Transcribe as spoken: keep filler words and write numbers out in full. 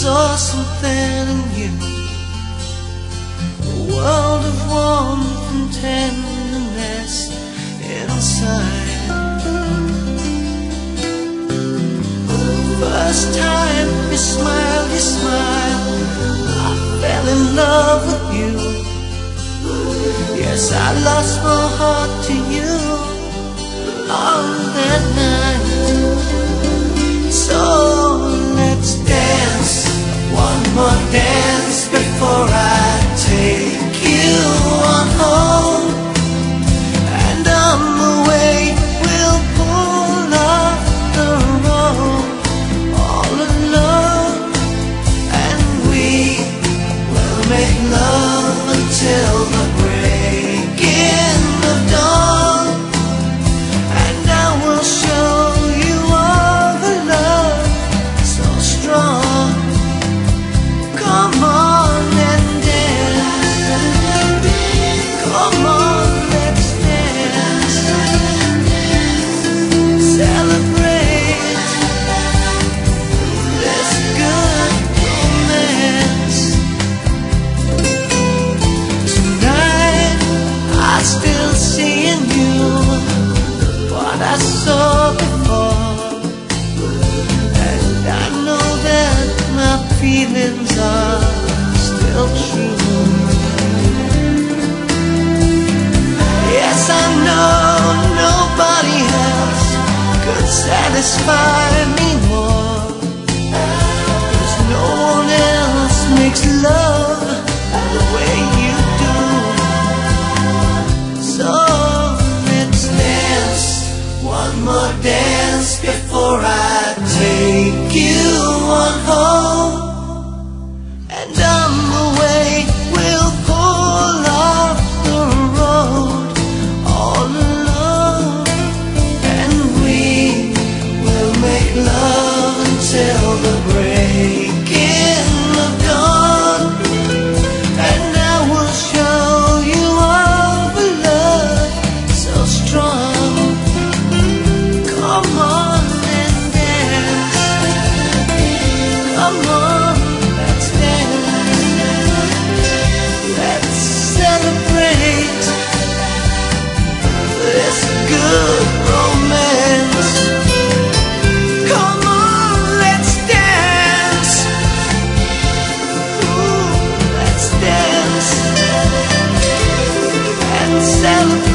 saw something in you, a world of warmth and tenderness inside. First time you smiled, you smiled, I fell in love with you. Yes, I lost my heart to you on that night. So let's dance, one more dance before I take you on home. And on the way we'll pull off the road all alone, and we will make love until the breaking of dawn. And I will show you all the love so strong. Come on and dance, come on, let's dance, celebrate this good romance. Tonight I still see in you what I saw before, and I know that my feelings are still true. Yes, I know nobody else could satisfy me more, 'cause no one else makes love the way you do. So let's dance, one more dance before I take you on home. And on the way we'll pull off the road all alone, and we will make love until the breaking of dawn. And I will show you all the love so strong. Come on and dance, come on, let's dance, let's celebrate this good romance. Come on, let's dance, ooh, let's dance and celebrate